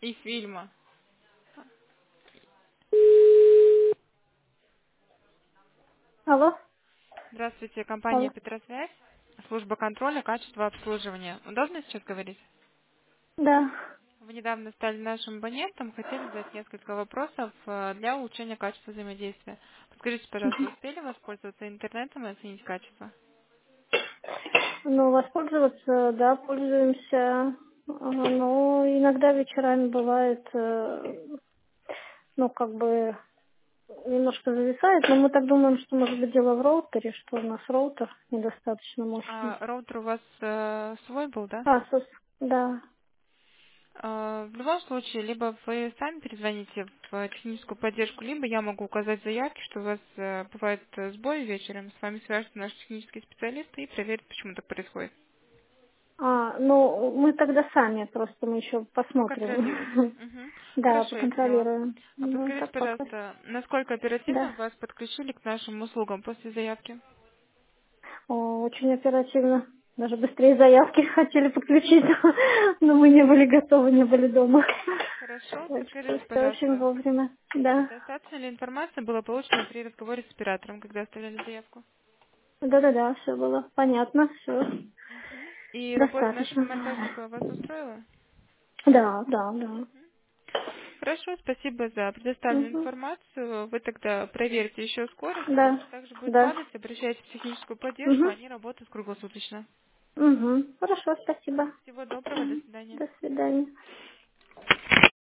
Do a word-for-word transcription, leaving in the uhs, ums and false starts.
И фильма. Алло, Здравствуйте, компания алло. Петросвязь, служба контроля качества обслуживания. Удобно сейчас говорить? Да. Вы недавно стали нашим абонентом, хотели задать несколько вопросов э, для улучшения качества взаимодействия. Подскажите, пожалуйста, успели воспользоваться интернетом и оценить качество? Ну, воспользоваться, да, пользуемся. Ага, но иногда вечерами бывает, э, ну, как бы немножко зависает, но мы так думаем, что может быть дело в роутере, что у нас роутер недостаточно мощный. А роутер у вас э, свой был, да? А, сос, да. Э, В любом случае, либо вы сами перезвоните в техническую поддержку, либо я могу указать заявки, что у вас э, бывает э, сбой вечером, с вами свяжется наш технический специалист и проверит, почему так происходит. А, ну, мы тогда сами, просто мы еще Поконтролируйте. посмотрим. Мгм. Да, Хорошо, я поняла. поконтролируем. А Ну, подскажите, так пока. пожалуйста, насколько оперативно Да. вас подключили к нашим услугам после заявки? О, очень оперативно. Даже быстрее заявки хотели подключить, но мы не были готовы, не были дома. Хорошо, Так что подскажите, все очень пожалуйста, вовремя. Да. достаточно ли информации было получено при разговоре с оператором, когда оставляли заявку? Да-да-да, все было понятно, все Мгм. И работа нашего достаточно. монтажника вас устроила? Да, да, да. Хорошо, спасибо за предоставленную Мгм. информацию. Вы тогда проверьте еще скорость. Да, Если также будет да. падать, обращайтесь в техническую поддержку, Угу. они работают круглосуточно. Угу. Хорошо, спасибо. Всего доброго, до Мгм. свидания. До свидания.